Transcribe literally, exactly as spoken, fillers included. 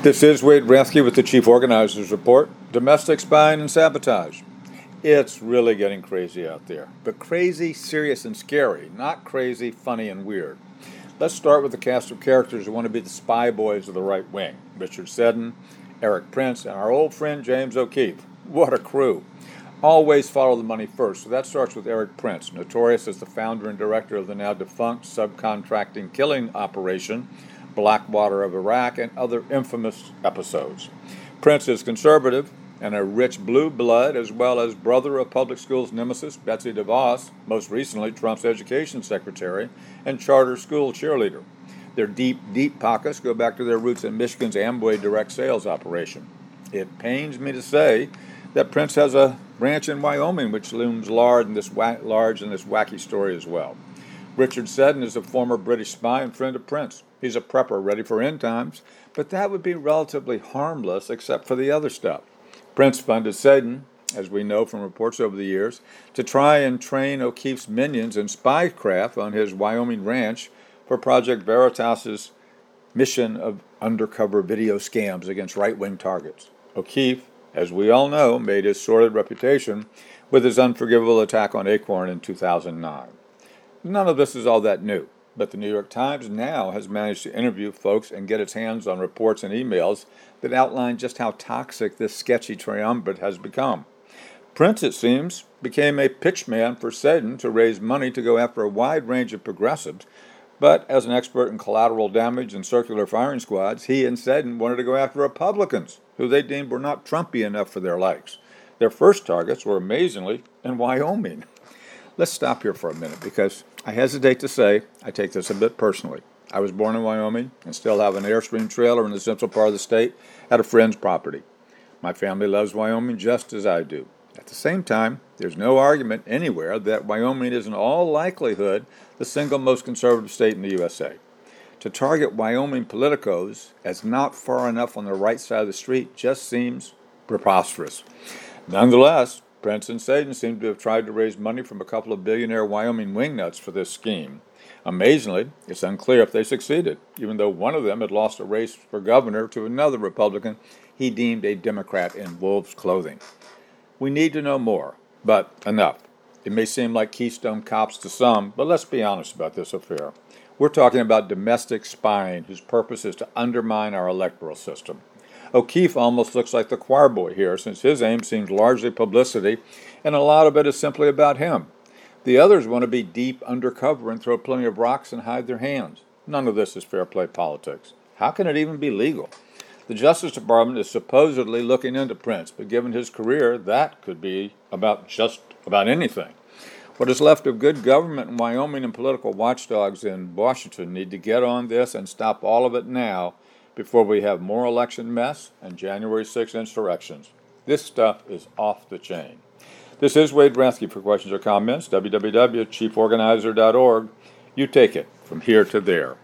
This is Wade Rathke with the Chief Organizers Report, Domestic Spying and Sabotage. It's really getting crazy out there, but crazy, serious, and scary, not crazy, funny, and weird. Let's start with the cast of characters who want to be the spy boys of the right wing. Richard Seddon, Erik Prince, and our old friend James O'Keefe. What a crew. Always follow the money first, so that starts with Erik Prince, notorious as the founder and director of the now defunct subcontracting killing operation, Blackwater of Iraq, and other infamous episodes. Prince is conservative and a rich blue blood, as well as brother of public schools nemesis Betsy DeVos, most recently Trump's education secretary and charter school cheerleader. Their deep, deep pockets go back to their roots in Michigan's Amway direct sales operation. It pains me to say that Prince has a branch in Wyoming which looms large in this, wa- large in this wacky story as well. Richard Seddon is a former British spy and friend of Prince. He's a prepper ready for end times, but that would be relatively harmless except for the other stuff. Prince funded Seddon, as we know from reports over the years, to try and train O'Keefe's minions in spycraft on his Wyoming ranch for Project Veritas's mission of undercover video scams against right-wing targets. O'Keefe, as we all know, made his sordid reputation with his unforgivable attack on Acorn in two thousand nine. None of this is all that new, but the New York Times now has managed to interview folks and get its hands on reports and emails that outline just how toxic this sketchy triumvirate has become. Prince, it seems, became a pitchman for Seddon to raise money to go after a wide range of progressives, but as an expert in collateral damage and circular firing squads, he and Seddon wanted to go after Republicans, who they deemed were not Trumpy enough for their likes. Their first targets were amazingly in Wyoming. Let's stop here for a minute because I hesitate to say I take this a bit personally. I was born in Wyoming and still have an Airstream trailer in the central part of the state at a friend's property. My family loves Wyoming just as I do. At the same time, there's no argument anywhere that Wyoming is in all likelihood the single most conservative state in the U S A. To target Wyoming politicos as not far enough on the right side of the street just seems preposterous. Nonetheless, Prince and Seddon seem to have tried to raise money from a couple of billionaire Wyoming wingnuts for this scheme. Amazingly, it's unclear if they succeeded, even though one of them had lost a race for governor to another Republican he deemed a Democrat in wolf's clothing. We need to know more, but enough. It may seem like Keystone Cops to some, but let's be honest about this affair. We're talking about domestic spying whose purpose is to undermine our electoral system. O'Keefe almost looks like the choir boy here, since his aim seems largely publicity, and a lot of it is simply about him. The others want to be deep undercover and throw plenty of rocks and hide their hands. None of this is fair play politics. How can it even be legal? The Justice Department is supposedly looking into Prince, but given his career, that could be about just about anything. What is left of good government in Wyoming and political watchdogs in Washington need to get on this and stop all of it now, before we have more election mess and January sixth insurrections. This stuff is off the chain. This is Wade Rathke. For questions or comments, w w w dot chief organizer dot org. You take it from here to there.